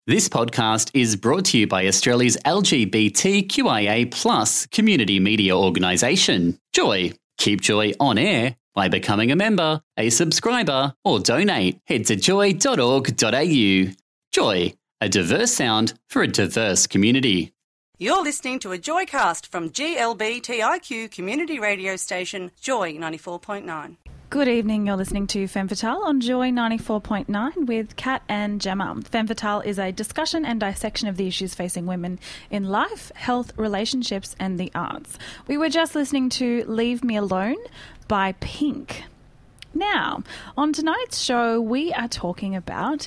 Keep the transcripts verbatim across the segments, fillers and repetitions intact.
This podcast is brought to you by Australia's L G B T Q I A plus community media organisation, Joy. Keep Joy on air by becoming a member, a subscriber, or donate. Head to joy dot org dot a u. Joy, a diverse sound for a diverse community. You're listening to a Joycast from G L B T I Q community radio station Joy ninety-four point nine. Good evening, you're listening to Femme Fatale on Joy ninety-four point nine with Kat and Gemma. Femme Fatale is a discussion and dissection of the issues facing women in life, health, relationships and the arts. We were just listening to Leave Me Alone by Pink. Now, on tonight's show we are talking about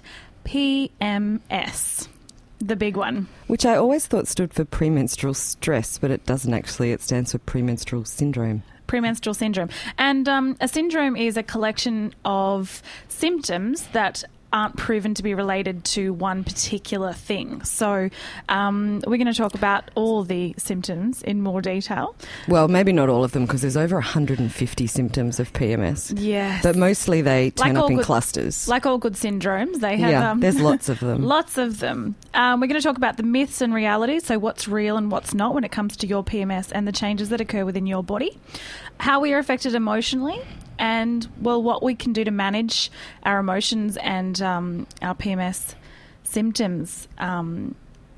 P M S. The big one. Which I always thought stood for premenstrual stress, but it doesn't actually. It stands for premenstrual syndrome. Premenstrual syndrome. And um, a syndrome is a collection of symptoms that aren't proven to be related to one particular thing. So um, we're going to talk about all the symptoms in more detail. Well, maybe not all of them because there's over one hundred fifty symptoms of P M S. Yes. But mostly they turn like up in good, clusters. Like all good syndromes. They have, yeah, um, there's lots of them. Lots of them. Um, we're going to talk about the myths and realities, so what's real and what's not when it comes to your P M S and the changes that occur within your body, how we are affected emotionally, and, well, what we can do to manage our emotions and um, our P M S symptoms um,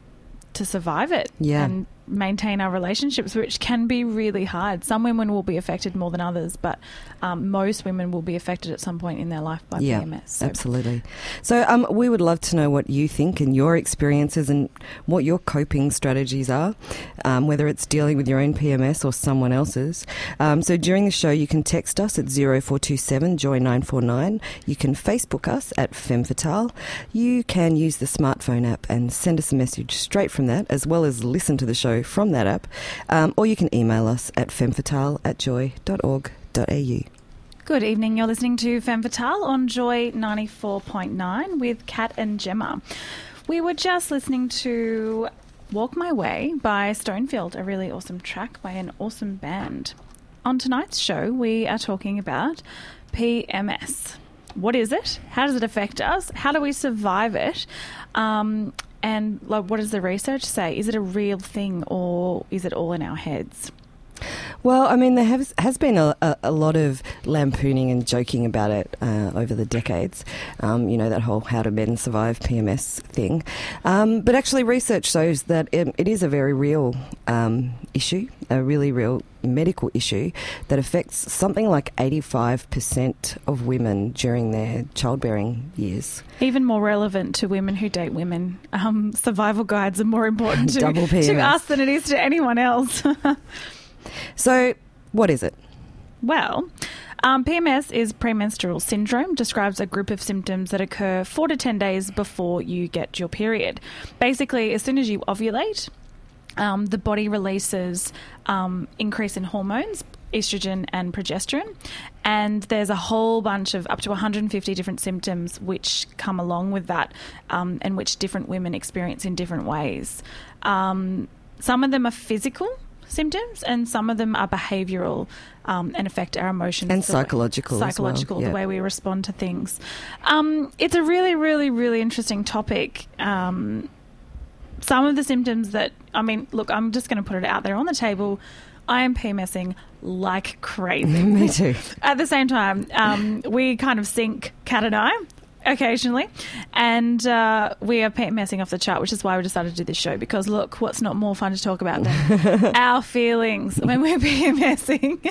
to survive it yeah. and maintain our relationships, which can be really hard. Some women will be affected more than others, but um, most women will be affected at some point in their life by yeah, P M S. So. Absolutely. So um, we would love to know what you think and your experiences and what your coping strategies are, um, whether it's dealing with your own P M S or someone else's. Um, so during the show, you can text us at zero four two seven joy nine four nine. You can Facebook us at Femme Fatale. You can use the smartphone app and send us a message straight from that, as well as listen to the show from that app, um, or you can email us at femfatale at joy dot org dot a u. Good evening, you're listening to Femme Fatale on Joy ninety-four point nine with Kat and Gemma. We were just listening to Walk My Way by Stonefield, a really awesome track by an awesome band. On tonight's show, we are talking about P M S. What is it? How does it affect us? How do we survive it? Um... And like, what does the research say? Is it a real thing or is it all in our heads? Well, I mean, there has, has been a, a, a lot of lampooning and joking about it uh, over the decades, um, you know, that whole how do men survive P M S thing. Um, but actually research shows that it, it is a very real um, issue, a really real medical issue that affects something like eighty-five percent of women during their childbearing years. Even more relevant to women who date women. Um, survival guides are more important to, Double P M S. to us than it is to anyone else. So, what is it? Well, um, P M S is premenstrual syndrome, describes a group of symptoms that occur four to ten days before you get your period. Basically, as soon as you ovulate, um, the body releases um, increase in hormones, estrogen and progesterone, and there's a whole bunch of up to one hundred fifty different symptoms which come along with that, um, and which different women experience in different ways. Um, some of them are physical symptoms and some of them are behavioural um, and affect our emotions. And psychological Psychological, as well. the way we respond to things. Um, it's a really, really, really interesting topic. Um, some of the symptoms that, I mean, look, I'm just going to put it out there on the table. I am PMSing like crazy. Me too. At the same time, um, we kind of sync, Kat and I, occasionally, and uh, we are PMSing off the chart, which is why we decided to do this show, because look, what's not more fun to talk about than our feelings when we're PMSing.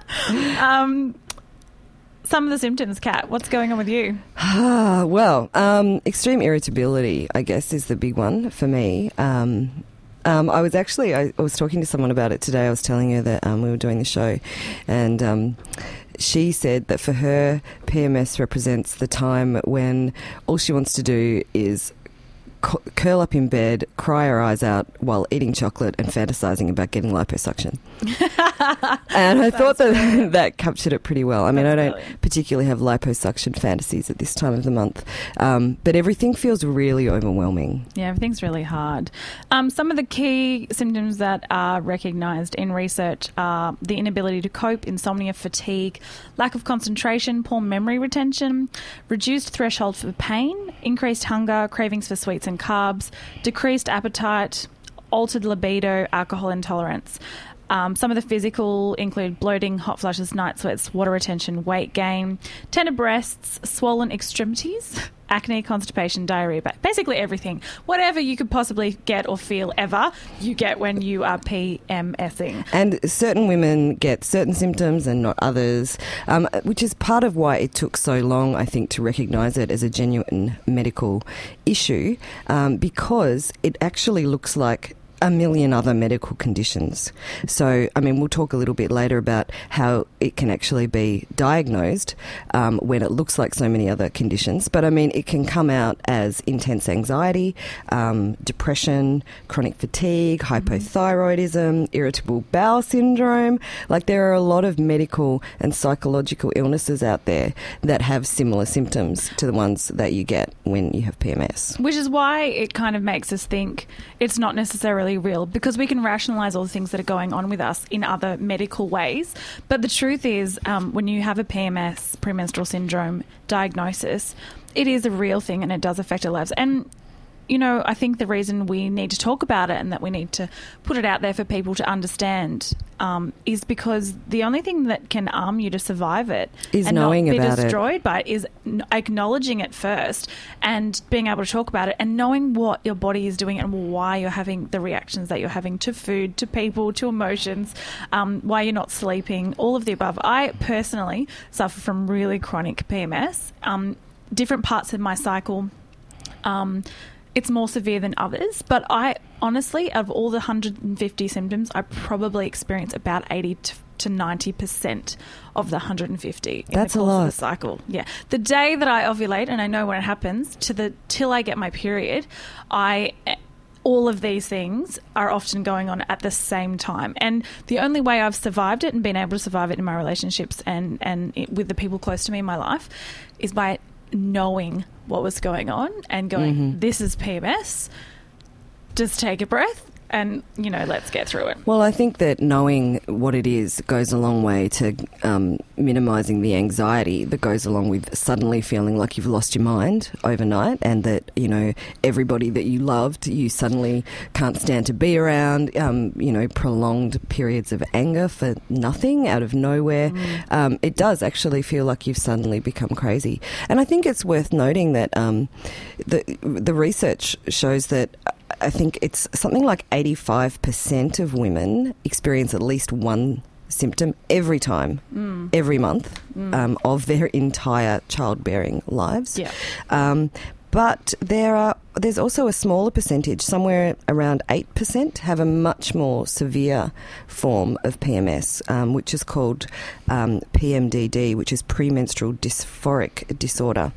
um, some of the symptoms, Kat, what's going on with you? Ah, well, um, extreme irritability, I guess, is the big one for me. Um, um, I was actually, I, I was talking to someone about it today. I was telling her that um, we were doing the show, and um, she said that for her, P M S represents the time when all she wants to do is cu- curl up in bed, cry her eyes out while eating chocolate and fantasizing about getting liposuction. And I thought that that captured it pretty well. I mean, That's I don't brilliant. particularly have liposuction fantasies at this time of the month, um, but everything feels really overwhelming. Yeah, everything's really hard. Um, some of the key symptoms that are recognised in research are the inability to cope, insomnia, fatigue, lack of concentration, poor memory retention, reduced threshold for pain, increased hunger, cravings for sweets and carbs, decreased appetite, altered libido, alcohol intolerance. Um, some of the physical include bloating, hot flushes, night sweats, water retention, weight gain, tender breasts, swollen extremities, acne, constipation, diarrhea, basically everything. Whatever you could possibly get or feel ever, you get when you are PMSing. And certain women get certain symptoms and not others, um, which is part of why it took so long, I think, to recognise it as a genuine medical issue, um, because it actually looks like a million other medical conditions. So, I mean, we'll talk a little bit later about how it can actually be diagnosed um, when it looks like so many other conditions. But, I mean, it can come out as intense anxiety, um, depression, chronic fatigue, hypothyroidism, irritable bowel syndrome. Like, there are a lot of medical and psychological illnesses out there that have similar symptoms to the ones that you get when you have P M S. Which is why it kind of makes us think it's not necessarily real, because we can rationalise all the things that are going on with us in other medical ways. But the truth is, um, when you have a P M S, premenstrual syndrome diagnosis, it is a real thing and it does affect our lives. And, you know, I think the reason we need to talk about it and that we need to put it out there for people to understand um, is because the only thing that can arm you to survive it is and knowing not be about destroyed it. by it is acknowledging it first and being able to talk about it and knowing what your body is doing and why you're having the reactions that you're having to food, to people, to emotions, um, why you're not sleeping, all of the above. I personally suffer from really chronic P M S. Um, different parts of my cycle, um, it's more severe than others, but I honestly, of all the one hundred fifty symptoms, I probably experience about eighty to ninety percent of the one hundred fifty in That's the a course lot. of the cycle. Yeah. The day that I ovulate, and I know when it happens, to the till I get my period, I all of these things are often going on at the same time. And the only way I've survived it and been able to survive it in my relationships and, and it, with the people close to me in my life is by knowing what was going on and going, mm-hmm. this is P M S, just take a breath and, you know, let's get through it. Well, I think that knowing what it is goes a long way to um, minimising the anxiety that goes along with suddenly feeling like you've lost your mind overnight and that, you know, everybody that you loved, you suddenly can't stand to be around, um, you know, prolonged periods of anger for nothing out of nowhere. Mm. Um, it does actually feel like you've suddenly become crazy. And I think it's worth noting that um, the, the research shows that I think it's something like eighty-five percent of women experience at least one symptom every time, mm. every month mm. um, of their entire childbearing lives. Yeah. Um, but there are there's also a smaller percentage, somewhere around eight percent, have a much more severe form of P M S, um, which is called um, P M D D, which is premenstrual dysphoric disorder.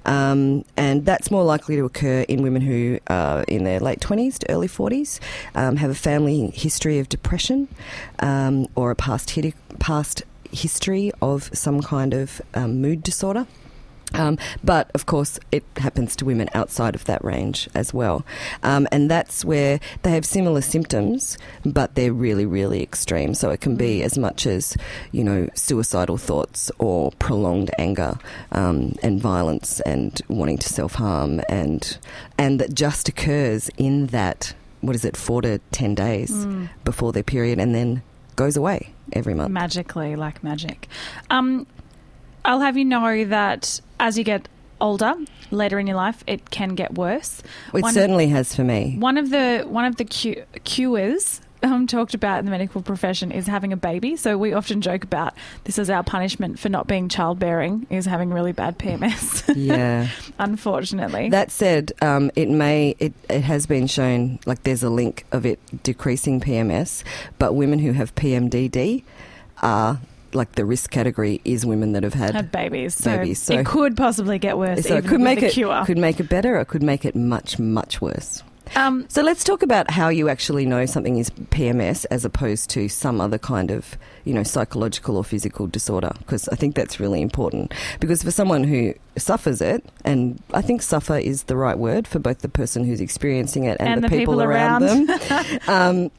Um, and that's more likely to occur in women who are in their late twenties to early forties, um, have a family history of depression um, or a past, hit- past history of some kind of um, mood disorder. Um, but, of course, it happens to women outside of that range as well. Um, and that's where they have similar symptoms, but they're really, really extreme. So it can be as much as, you know, suicidal thoughts or prolonged anger um, and violence and wanting to self-harm and and that just occurs in that, what is it, four to ten days mm. before their period and then goes away every month. Magically, like magic. Um, I'll have you know that as you get older, later in your life, it can get worse. It one certainly of, has for me. One of the one of the cu- cures um, talked about in the medical profession is having a baby. So we often joke about this is our punishment for not being childbearing is having really bad P M S. Yeah, unfortunately. That said, um, it may it, it has been shown like there's a link of it decreasing P M S, but women who have P M D D are. Like the risk category is women that have had, had babies. So, babies. So it could possibly get worse. So even it could with make the it cure. could make it better, or it could make it much much worse. Um, so let's talk about how you actually know something is P M S as opposed to some other kind of, you know, psychological or physical disorder, because I think that's really important. Because for someone who suffers it, and I think suffer is the right word for both the person who's experiencing it and, and the, the people, people around, around. them, um,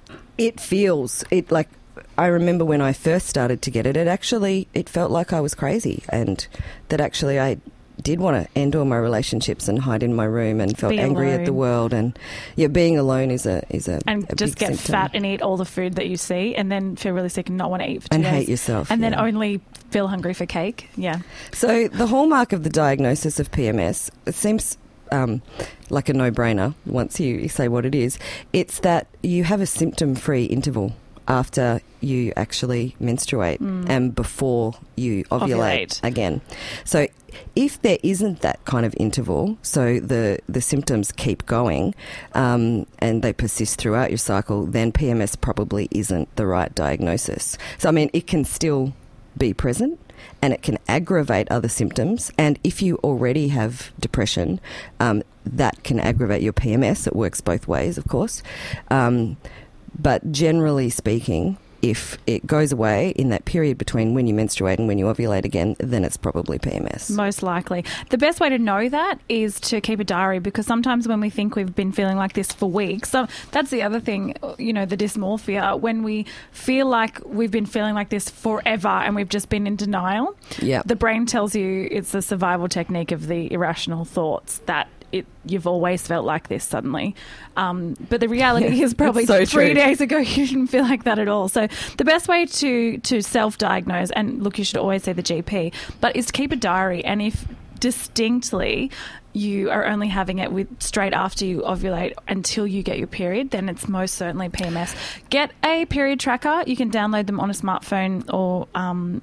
it feels it like. I remember when I first started to get it, it actually, it felt like I was crazy and that actually I did want to end all my relationships and hide in my room and felt Be angry alone. at the world. And yeah, being alone is a is a And a just big get symptom. fat and eat all the food that you see, and then feel really sick and not want to eat for two And days. hate yourself, And then yeah. only feel hungry for cake. Yeah. So the hallmark of the diagnosis of P M S, it seems um, like a no-brainer once you, you say what it is. It's that you have a symptom-free interval after you actually menstruate Mm. and before you ovulate, Ovulate. again. So if there isn't that kind of interval, so the, the symptoms keep going um, and they persist throughout your cycle, then P M S probably isn't the right diagnosis. So, I mean, it can still be present and it can aggravate other symptoms. And if you already have depression, um, that can aggravate your P M S. It works both ways, of course. Um, but generally speaking, if it goes away in that period between when you menstruate and when you ovulate again, then it's probably P M S. Most likely. The best way to know that is to keep a diary, because sometimes when we think we've been feeling like this for weeks, so that's the other thing, you know, the dysmorphia, when we feel like we've been feeling like this forever and we've just been in denial, Yeah. the brain tells you it's the survival technique of the irrational thoughts that it, you've always felt like this suddenly. Um, but the reality is probably so three true. days ago you didn't feel like that at all. So the best way to, to self-diagnose, and look, you should always see the G P, but is to keep a diary. And if distinctly you are only having it with straight after you ovulate until you get your period, then it's most certainly P M S. Get a period tracker. You can download them on a smartphone or um,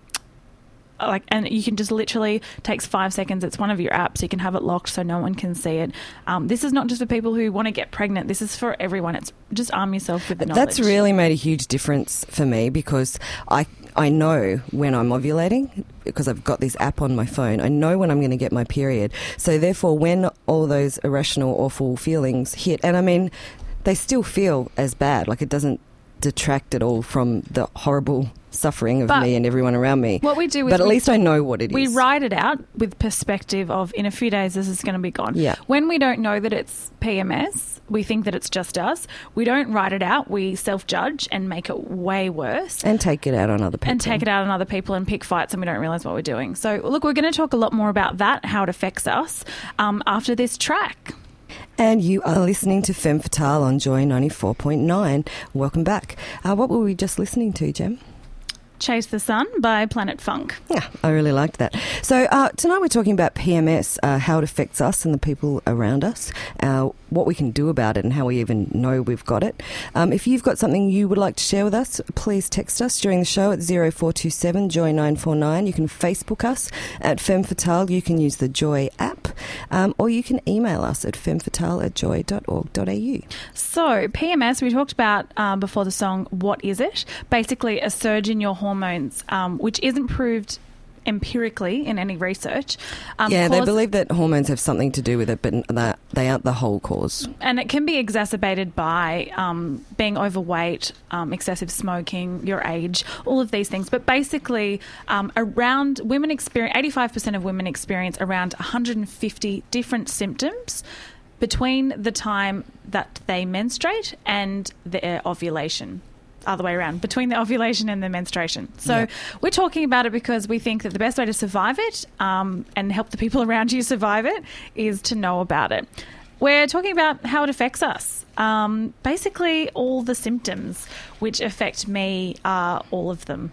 like, and you can just literally takes five seconds. It's one of your apps. You can have it locked so no one can see it. Um, this is not just for people who want to get pregnant. This is for everyone. It's just arm yourself with the knowledge. That's really made a huge difference for me, because I I know when I'm ovulating, because I've got this app on my phone. I know when I'm going to get my period. So therefore, when all those irrational, awful feelings hit, and I mean, they still feel as bad. Like, it doesn't detract at all from the horrible suffering of But me and everyone around me. what we do is but at we- least I know what it We is. write it out with perspective of, in a few days, this is going to be gone. Yeah. When we don't know that it's P M S, we think that it's just us. We don't write it out. We self-judge and make it way worse. And take it out on other people. And take it out on other people and pick fights, and we don't realise what we're doing. So, look, we're going to talk a lot more about that, how it affects us, um, after this track. And you are listening to Femme Fatale on Joy ninety-four point nine. Welcome back. Uh, what were we just listening to, Jem? Chase the Sun by Planet Funk. Yeah, I really liked that. So uh, tonight we're talking about P M S, uh, how it affects us and the people around us, uh, what we can do about it and how we even know we've got it. Um, if you've got something you would like to share with us, please text us during the show at zero four two seven joy nine four nine. You can Facebook us at Femme Fatale. You can use the Joy app, um, or you can email us at femmefatale at joy dot org dot a u. So, P M S, we talked about um, before the song, what is it? Basically, a surge in your hormones, um, which isn't proved empirically in any research. Um, Yeah, they cause- believe that hormones have something to do with it, but that they aren't the whole cause. And it can be exacerbated by um, being overweight, um, excessive smoking, your age, all of these things. But basically, um, around women experience, eighty-five percent of women experience around one hundred fifty different symptoms between the time that they menstruate and their ovulation. Other way around, between the ovulation and the menstruation. So Yeah. we're talking about it because we think that the best way to survive it um, and help the people around you survive it is to know about it. We're talking about how it affects us. Um, basically, all the symptoms which affect me are all of them.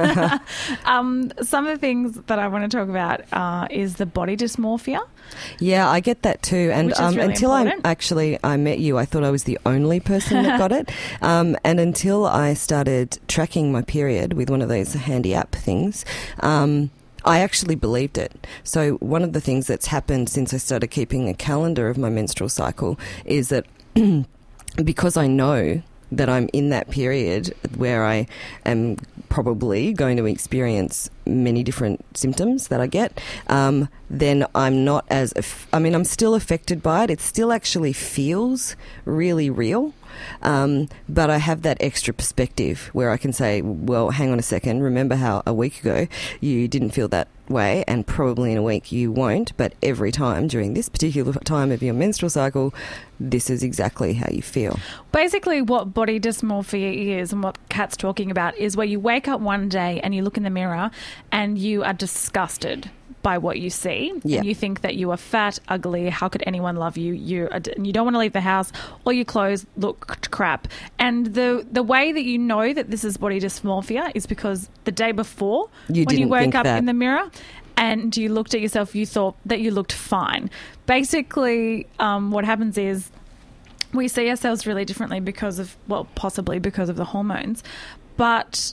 um, some of the things that I want to talk about uh, is the body dysmorphia. Yeah, I get that too. And Which is um, really until I important. actually I met you, I thought I was the only person that got it. Um, and until I started tracking my period with one of those handy app things, um, I actually believed it. So one of the things that's happened since I started keeping a calendar of my menstrual cycle is that because I know that I'm in that period where I am probably going to experience many different symptoms that I get, um, then I'm not as, aff- I mean, I'm still affected by it. It still actually feels really real. Um, but I have that extra perspective where I can say, well, hang on a second, remember how a week ago you didn't feel that way, and probably in a week you won't, but every time during this particular time of your menstrual cycle, this is exactly how you feel. Basically, what body dysmorphia is and what Kat's talking about is where you wake up one day and you look in the mirror and you are disgusted by what you see. Yeah. And you think that you are fat, ugly, how could anyone love you? You are, you don't want to leave the house, all your clothes look crap. And the the way that you know that this is body dysmorphia is because the day before, You when you didn't woke think up that. in the mirror and you looked at yourself, you thought that you looked fine. Basically, um, what happens is we see ourselves really differently because of, well, possibly because of the hormones. But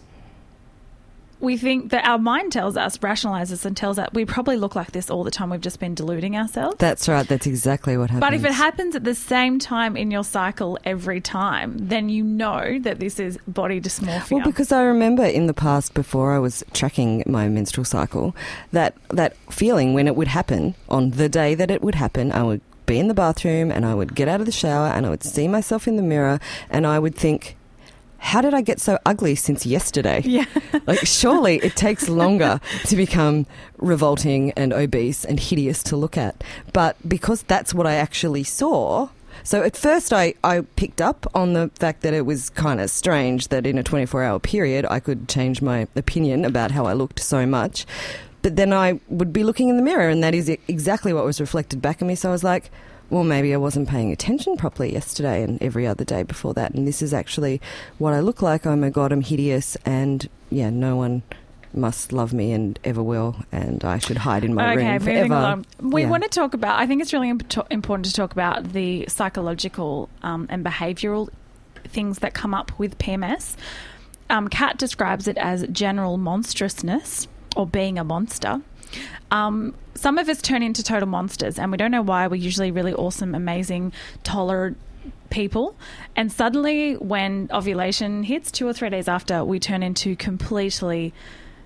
we think that our mind tells us, rationalizes and tells us we probably look like this all the time. We've just been deluding ourselves. That's right. That's exactly what happens. But if it happens at the same time in your cycle every time, then you know that this is body dysmorphia. Well, because I remember in the past, before I was tracking my menstrual cycle, that that feeling when it would happen, on the day that it would happen, I would be in the bathroom and I would get out of the shower and I would see myself in the mirror and I would think, how did I get so ugly since yesterday? Yeah. Like, surely it takes longer to become revolting and obese and hideous to look at. But because that's what I actually saw. So at first I, I picked up on the fact that it was kind of strange that in a twenty-four hour period I could change my opinion about how I looked so much. But then I would be looking in the mirror and that is exactly what was reflected back at me. So I was like, well, maybe I wasn't paying attention properly yesterday and every other day before that. And this is actually what I look like. Oh my God, I'm hideous. And yeah, no one must love me and ever will. And I should hide in my okay, room forever. moving along. We Yeah. want to talk about, I think it's really imp- important to talk about the psychological um, and behavioural things that come up with P M S. Um, Kat describes it as general monstrousness or being a monster. Um, some of us turn into total monsters and we don't know why. We're usually really awesome, amazing, tolerant people. And suddenly when ovulation hits, two or three days after, we turn into completely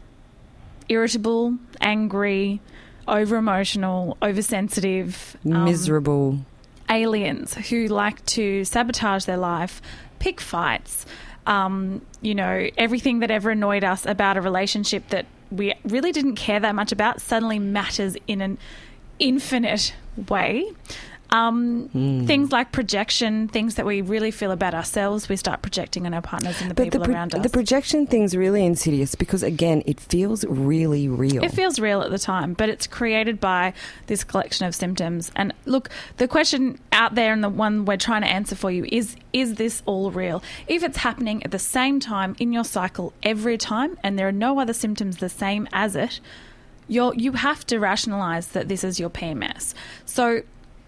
irritable, angry, over-emotional, oversensitive, um, Miserable. aliens who like to sabotage their life, pick fights, um, you know, everything that ever annoyed us about a relationship that we really didn't care that much about suddenly matters in an infinite way. Um, Mm. Things like projection, things that we really feel about ourselves, we start projecting on our partners and the But people the, pro- around us. the projection thing's really insidious because, again, it feels really real. It feels real at the time, but it's created by this collection of symptoms. And look, the question out there and the one we're trying to answer for you is, is this all real? If it's happening at the same time in your cycle every time and there are no other symptoms the same as it, you're, you have to rationalise that this is your P M S. So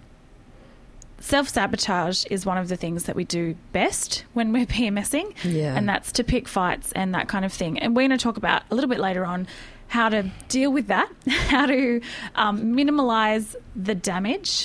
self-sabotage is one of the things that we do best when we're PMSing, Yeah. and that's to pick fights and that kind of thing. And we're going to talk about a little bit later on how to deal with that, how to um, minimise the damage.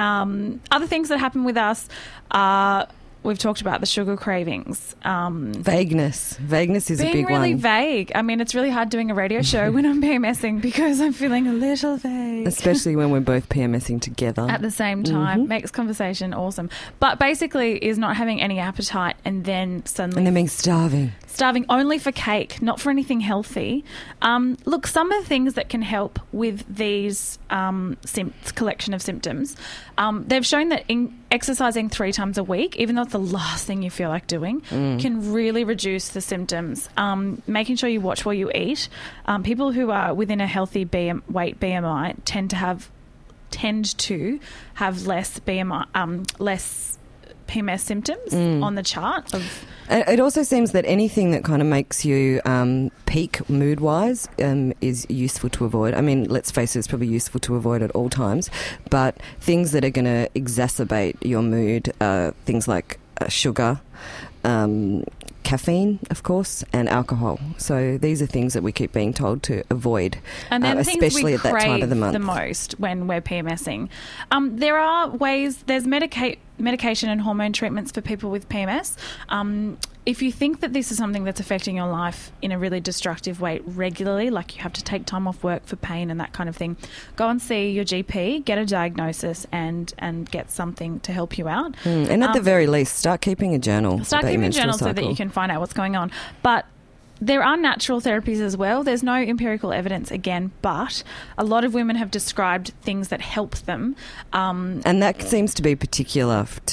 Um, other things that happen with us are, we've talked about the sugar cravings. Um, Vagueness. Vagueness is a being big really one. vague. I mean, it's really hard doing a radio show when I'm PMSing because I'm feeling a little vague. Especially when we're both PMSing together. At the same time, Mm-hmm. makes conversation awesome. But basically is not having any appetite and then suddenly and then being starving. starving only for cake, not for anything healthy. Um, look, some of the things that can help with these um, sim- collection of symptoms, um, they've shown that in exercising three times a week, even though it's the last thing you feel like doing, Mm. can really reduce the symptoms. Um, making sure you watch what you eat. Um, people who are within a healthy B M- weight B M I tend to have tend to have less B M I, um, less P M S symptoms Mm. on the chart of. And it also seems that anything that kind of makes you um, peak mood-wise um, is useful to avoid. I mean, let's face it, it's probably useful to avoid at all times. But things that are going to exacerbate your mood, uh, things like uh, sugar, um, caffeine, of course, and alcohol. So these are things that we keep being told to avoid, And then uh, things especially we at that time of the crave month. most when we're PMSing. Um, there are ways, there's medica- medication and hormone treatments for people with P M S. Um, if you think that this is something that's affecting your life in a really destructive way regularly, like you have to take time off work for pain and that kind of thing, go and see your G P, get a diagnosis and, and get something to help you out. Mm, and at the Um, very least, start keeping a journal. Start about your keeping a menstrual journal so that cycle. you can find out what's going on. But there are natural therapies as well. There's no empirical evidence again, but a lot of women have described things that help them. Um, And that seems to be particular f- to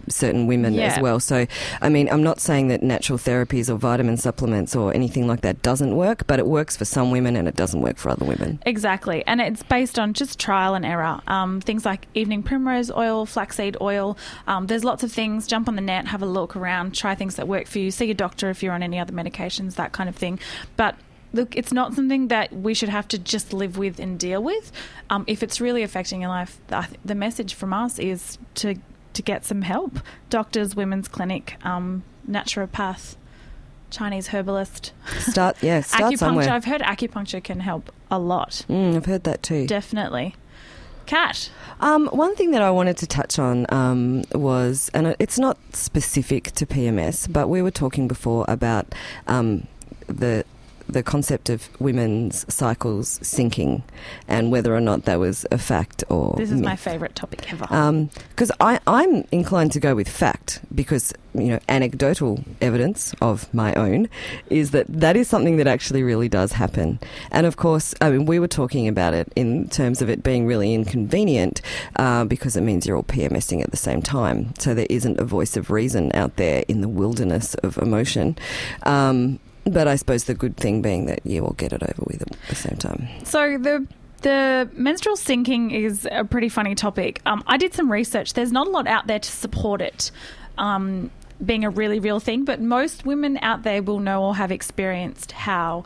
certain women Yeah. as well. So, I mean, I'm not saying that natural therapies or vitamin supplements or anything like that doesn't work, but it works for some women and it doesn't work for other women. Exactly. And it's based on just trial and error. Um, things like evening primrose oil, flaxseed oil. Um, there's lots of things. Jump on the net, have a look around, try things that work for you. See your doctor if you're on any other medications, that kind of thing. But look, it's not something that we should have to just live with and deal with. Um, if it's really affecting your life, the, the message from us is to to get some help. Doctors, women's clinic, um, naturopath, Chinese herbalist. Start, yeah, start acupuncture. somewhere. I've heard acupuncture can help a lot. Mm, I've heard that too. Definitely. Kat. Um, one thing that I wanted to touch on um, was, and it's not specific to P M S, but we were talking before about um, the the concept of women's cycles syncing and whether or not that was a fact or This is myth. my favourite topic ever. Because I I'm inclined to go with fact because, you know, anecdotal evidence of my own is that that is something that actually really does happen. And of course, I mean, we were talking about it in terms of it being really inconvenient uh, because it means you're all PMSing at the same time. So there isn't a voice of reason out there in the wilderness of emotion. Um, but I suppose the good thing being that you all get it over with at the same time. So the the menstrual syncing is a pretty funny topic. Um, I did some research. There's not a lot out there to support it um, being a really real thing, but most women out there will know or have experienced how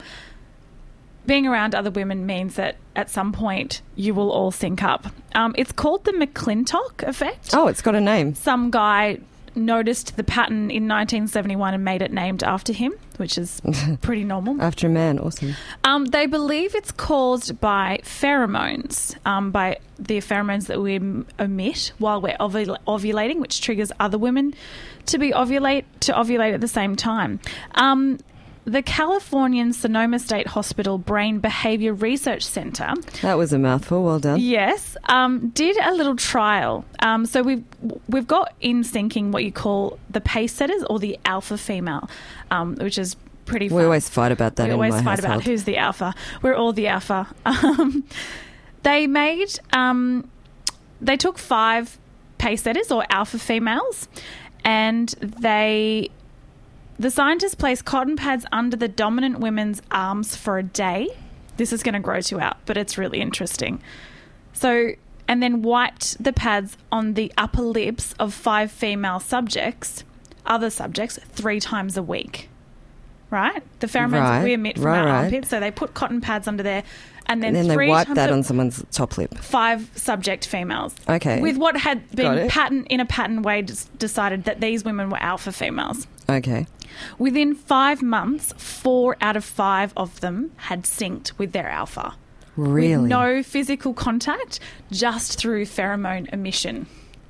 being around other women means that at some point you will all sync up. Um, it's called the McClintock effect. Oh, it's got a name. Some guy noticed the pattern in nineteen seventy-one and made it named after him, which is pretty normal. After a man, awesome. Um, they believe it's caused by pheromones, um, by the pheromones that we m- emit while we're ovul- ovulating, which triggers other women to be ovulate to ovulate at the same time. Um, the Californian Sonoma State Hospital Brain Behavior Research Center, That was a mouthful. Well done. yes, um, did a little trial. Um, so we've we've got in syncing what you call the pace setters or the alpha female, um, which is pretty fun. We always fight about that We in always my fight household. about who's the alpha. We're all the alpha. Um, they made, um, they took five pace setters or alpha females, and they, the scientists placed cotton pads under the dominant women's arms for a day. This is going to gross you out, but it's really interesting. So, and then wiped the pads on the upper lips of five female subjects, other subjects, three times a week. Right? The pheromones Right, that we emit from right, our right. armpits. So they put cotton pads under there and then, And then three they wipe times that a- on someone's top lip. five subject females. Okay. With what had Got been it. pattern in a pattern way des- decided that these women were alpha females. Okay. Within five months, four out of five of them had synced with their alpha. Really? With no physical contact, just through pheromone emission.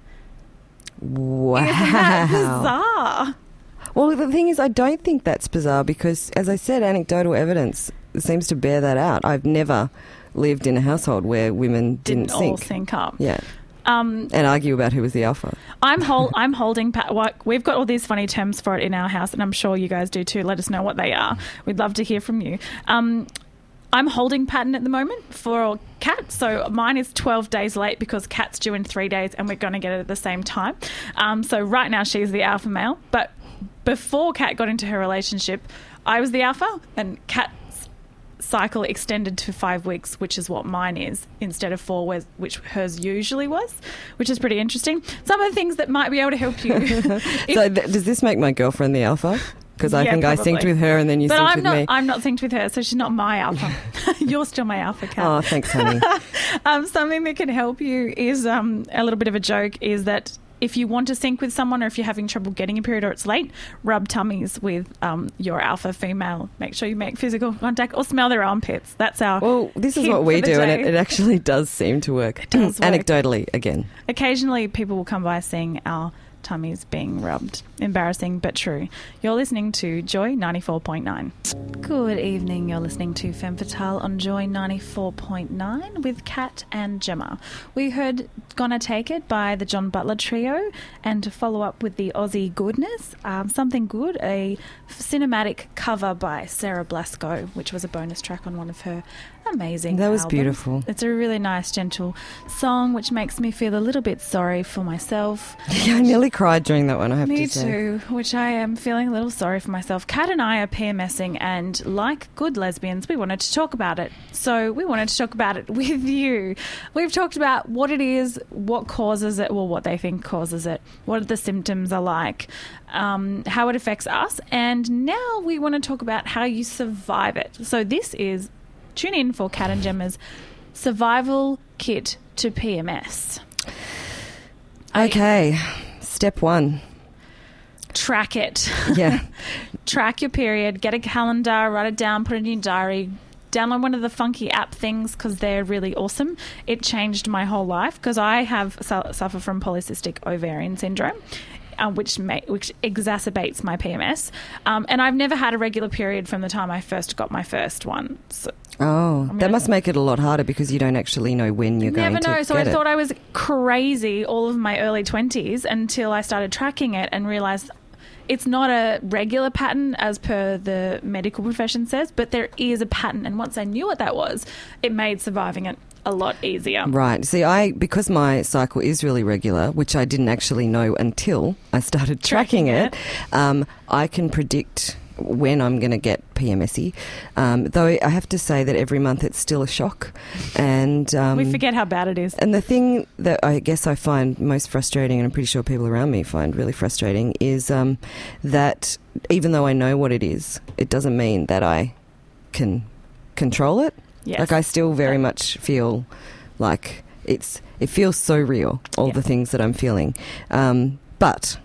Wow. Isn't that bizarre? Well, the thing is, I don't think that's bizarre because, as I said, anecdotal evidence seems to bear that out. I've never lived in a household where women didn't, Didn't all sync. sync up. Yeah. Um, And argue about who was the alpha. I'm hol- I'm holding pat. Like, we've got all these funny terms for it in our house, and I'm sure you guys do too. Let us know what they are. We'd love to hear from you. Um, I'm holding pattern at the moment for Kat, so mine is twelve days late because Kat's due in three days, and we're going to get it at the same time. Um, so right now she's the alpha male, but before Kat got into her relationship, I was the alpha, and Kat's cycle extended to five weeks, which is what mine is, instead of four, whereas- which hers usually was, which is pretty interesting. Some of the things that might be able to help you. If- So th- does this make my girlfriend the alpha? Because I Yeah, think I probably. synced with her and then you but synced I'm with not. me. I'm not synced with her, so she's not my alpha. You're still my alpha, Kat. Oh, thanks, honey. Um, something that can help you is um, a little bit of a joke is that if you want to sync with someone or if you're having trouble getting a period or it's late, rub tummies with um, your alpha female. Make sure you make physical contact or smell their armpits. That's our Well, this is hint what we for the do, and day. it, it actually does seem to work. It does work. Anecdotally, again. Occasionally people will come by seeing our tummies being rubbed. Embarrassing but true. You're listening to Joy ninety-four point nine. Good evening. You're listening to Femme Fatale on Joy ninety-four point nine with Kat and Gemma. We heard Gonna Take It by the John Butler Trio, and to follow up with the Aussie Goodness, um, Something Good, a cinematic cover by Sarah Blasco, which was a bonus track on one of her amazing That was albums. beautiful. It's a really nice, gentle song, which makes me feel a little bit sorry for myself. Yeah, I nearly cried during that one, I have Me to say. too, which I am feeling a little sorry for myself. Kat and I are PMSing, and like good lesbians, we wanted to talk about it. So we wanted to talk about it with you. We've talked about what it is, what causes it, well, what they think causes it, what the symptoms are like, um, how it affects us, and now we want to talk about how you survive it. So this is, tune in for Kat and Gemma's Survival Kit to P M S. Okay, step one. Track it. Yeah. Track your period, get a calendar, write it down, put it in your diary, download one of the funky app things because they're really awesome. It changed my whole life because I have su- suffer from polycystic ovarian syndrome. Uh, which ma- which exacerbates my P M S. Um, and I've never had a regular period from the time I first got my first one. So, Oh, I mean, that must make it a lot harder because you don't actually know when you're never going to know. So get I it. thought I was crazy all of my early twenties until I started tracking it and realised it's not a regular pattern as per the medical profession says, but there is a pattern. And once I knew what that was, it made surviving it a lot easier. Right. See, I because my cycle is really regular, which I didn't actually know until I started tracking, Tracking it, um, I can predict when I'm going to get P M S Y. Um, though I have to say that every month it's still a shock. And um, We forget how bad it is. And the thing that I guess I find most frustrating, and I'm pretty sure people around me find really frustrating, is um, that even though I know what it is, it doesn't mean that I can control it. Yes. Like I still very much feel like it's it feels so real, all Yeah. the things that I'm feeling. Um, but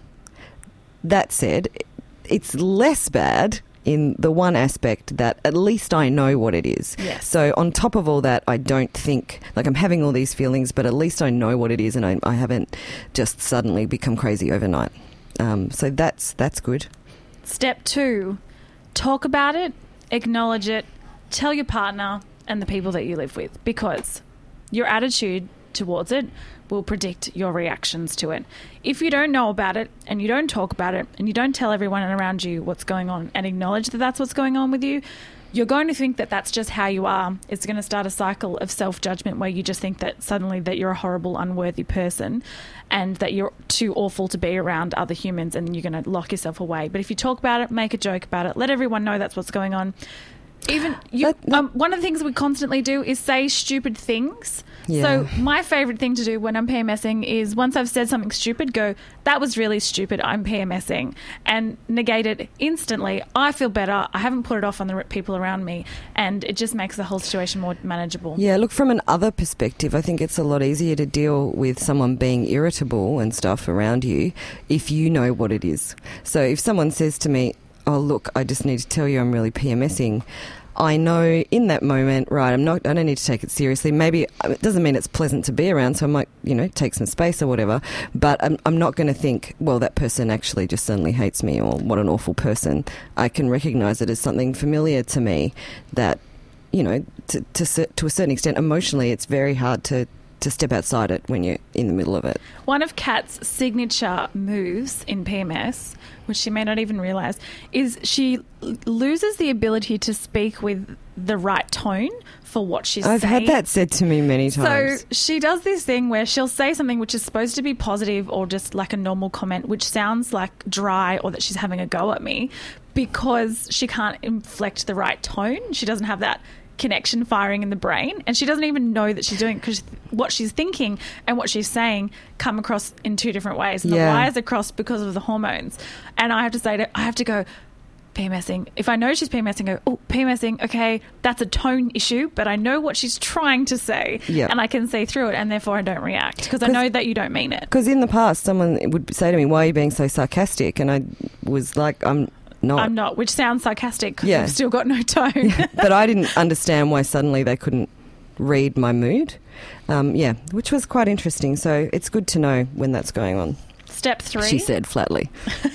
that said, it's less bad in the one aspect that at least I know what it is. Yes. So on top of all that, I don't think, like I'm having all these feelings, but at least I know what it is and I, I haven't just suddenly become crazy overnight. Um, so that's that's good. Step two, talk about it, acknowledge it, tell your partner and the people that you live with, because your attitude towards it will predict your reactions to it. If you don't know about it and you don't talk about it and you don't tell everyone around you what's going on and acknowledge that that's what's going on with you, you're going to think that that's just how you are. It's going to start a cycle of self-judgment where you just think that suddenly that you're a horrible, unworthy person and that you're too awful to be around other humans, and you're going to lock yourself away. But if you talk about it, make a joke about it, let everyone know that's what's going on. Even you, That- that- um, one of the things we constantly do is say stupid things. Yeah. So my favourite thing to do when I'm PMSing is once I've said something stupid, go, that was really stupid, I'm PMSing, and negate it instantly. I feel better. I haven't put it off on the people around me, and it just makes the whole situation more manageable. Yeah, look, from an other perspective, I think it's a lot easier to deal with someone being irritable and stuff around you if you know what it is. So if someone says to me, oh, look, I just need to tell you I'm really PMSing, I know in that moment, right, I'm not, I don't need to take it seriously. Maybe it doesn't mean it's pleasant to be around, so I might, you know, take some space or whatever, but I'm, I'm not going to think, well, that person actually just suddenly hates me, or what an awful person. I can recognise it as something familiar to me that, you know, to, to, to a certain extent, emotionally, it's very hard to, to step outside it when you're in the middle of it. One of Kat's signature moves in P M S, which she may not even realise, is she l- loses the ability to speak with the right tone for what she's I've saying. had that said to me many times. So she does this thing where she'll say something which is supposed to be positive or just like a normal comment, which sounds like dry or that she's having a go at me, because she can't inflect the right tone. She doesn't have that connection firing in the brain, and she doesn't even know that she's doing it, because what she's thinking and what she's saying come across in two different ways, and Yeah. the wires are crossed because of the hormones. And I have to say to, I have to go, PMSing. If I know she's PMSing, go, oh, PMSing, okay, that's a tone issue, but I know what she's trying to say, Yeah. and I can see through it, and therefore I don't react, because I 'Cause- know that you don't mean it. Because in the past, someone would say to me, why are you being so sarcastic? And I was like, I'm not. I'm not, which sounds sarcastic because Yeah. you've still got no tone. But I didn't understand why suddenly they couldn't read my mood. Um, yeah, which was quite interesting. So it's good to know when that's going on, Step three. she said flatly.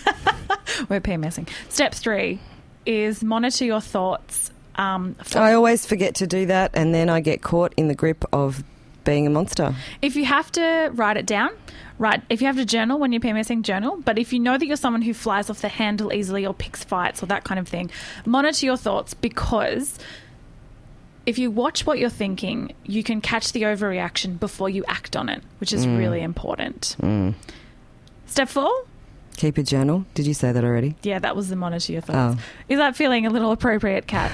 We're PMSing. Step three is monitor your thoughts. Um, for- I always forget to do that, and then I get caught in the grip of being a monster. If you have to write it down, write. If you have to journal when you're PMSing, journal. But if you know that you're someone who flies off the handle easily or picks fights or that kind of thing, monitor your thoughts, because if you watch what you're thinking, you can catch the overreaction before you act on it, which is really important. Mm. Step four. Keep a journal. Did you say that already? Yeah, that was the monitor your thoughts. Oh. Is that feeling a little appropriate, Kat?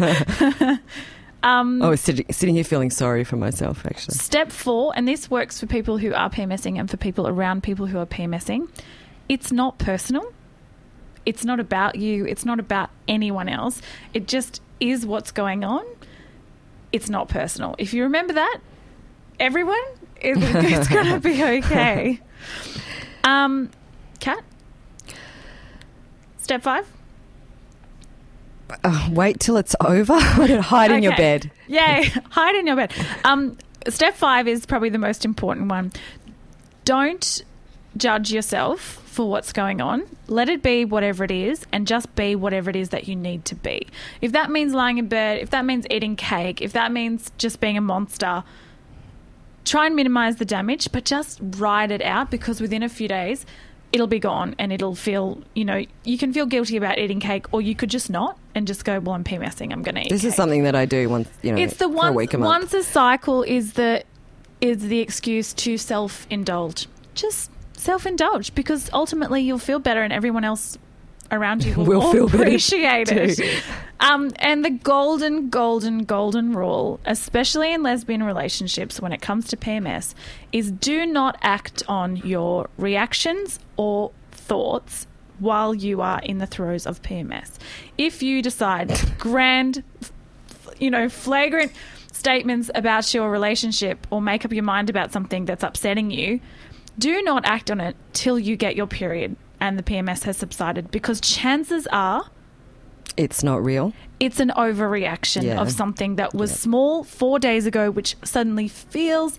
um, I was sitting, sitting here feeling sorry for myself, actually. Step four, and this works for people who are PMSing and for people around people who are PMSing. It's not personal. It's not about you. It's not about anyone else. It just is what's going on. It's not personal. If you remember that, everyone, it, it's going to be okay. Um, Kat? Step five? Uh, wait till it's over. Hide in your Okay. bed. Yay, hide in your bed. Um, step five is probably the most important one. Don't judge yourself for what's going on. Let it be whatever it is and just be whatever it is that you need to be. If that means lying in bed, if that means eating cake, if that means just being a monster, try and minimize the damage, but just ride it out, because within a few days it'll be gone and it'll feel, you know, you can feel guilty about eating cake, or you could just not and just go, well, I'm PMSing, I'm going to eat This cake. is something that I do once, you know, It's the for one, a week a month. once a cycle is the is the excuse to self-indulge. Just self-indulge, because ultimately you'll feel better and everyone else around you will Will feel better appreciate it. too. Um, and the golden, golden, golden rule, especially in lesbian relationships when it comes to P M S, is do not act on your reactions or thoughts while you are in the throes of P M S. If you decide grand, you know, flagrant statements about your relationship or make up your mind about something that's upsetting you, do not act on it till you get your period and the P M S has subsided, because chances are It's not real. it's an overreaction Yeah. of something that was Yep. small four days ago, which suddenly feels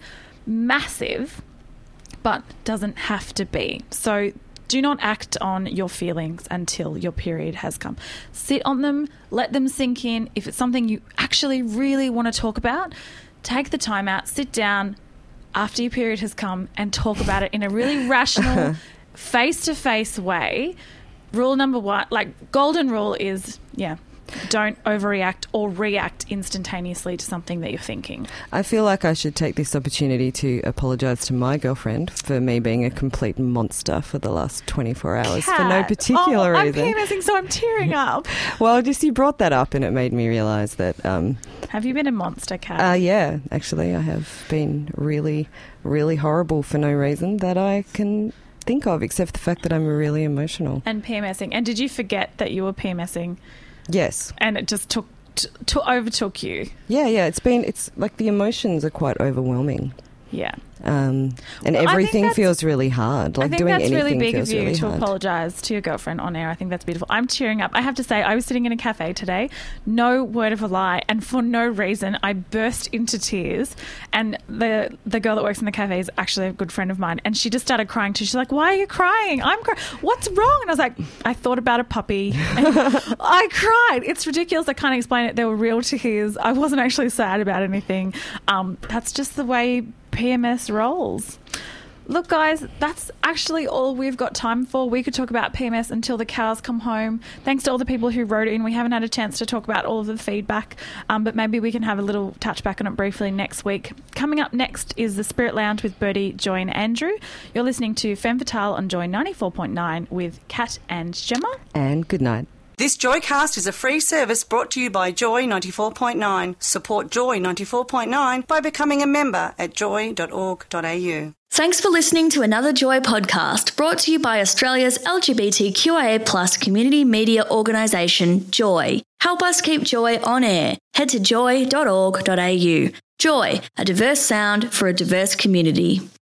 massive, but doesn't have to be. So do not act on your feelings until your period has come. Sit on them, let them sink in. If it's something you actually really want to talk about, take the time out, sit down after your period has come and talk about it in a really rational, face-to-face way. Rule number one, like golden rule is, yeah, don't overreact or react instantaneously to something that you're thinking. I feel like I should take this opportunity to apologise to my girlfriend for me being a complete monster for the last twenty-four hours for no Kat, particular oh, reason. I'm PMSing, so I'm tearing up. Well, just you brought that up and it made me realise that, um, Have you been a monster, Kat? uh, yeah, actually I have been really, really horrible for no reason that I can think of, except the fact that I'm really emotional. and PMSing. And did you forget that you were PMSing Yes. and it just took t- to overtook you? Yeah, yeah, it's been, it's like the emotions are quite overwhelming. Yeah. Um, and Well, I think everything that's- feels really hard. Like I think doing that's anything really big feels of you really to hard. apologise to your girlfriend on air. I think that's beautiful. I'm cheering up. I have to say, I was sitting in a cafe today, no word of a lie, and for no reason, I burst into tears. And the the girl that works in the cafe is actually a good friend of mine, and she just started crying too. She's like, "Why are you crying? I'm crying. What's wrong?" And I was like, "I thought about a puppy." And I cried. It's ridiculous. I can't explain it. They were real tears. I wasn't actually sad about anything. Um, that's just the way P M S rolls. Look, guys, that's actually all we've got time for. We could talk about P M S until the cows come home. Thanks to all the people who wrote in. We haven't had a chance to talk about all of the feedback, um, but maybe we can have a little touch back on it briefly next week. Coming up next is the Spirit Lounge with Bertie, Joy and Andrew. You're listening to Femme Fatale on Joy ninety-four point nine with Kat and Gemma. And good night. This Joycast is a free service brought to you by Joy ninety-four point nine. Support Joy ninety-four point nine by becoming a member at joy dot org dot a u. Thanks for listening to another Joy podcast brought to you by Australia's L G B T Q I A plus community media organisation, Joy. Help us keep Joy on air. Head to joy dot org dot a u. Joy, a diverse sound for a diverse community.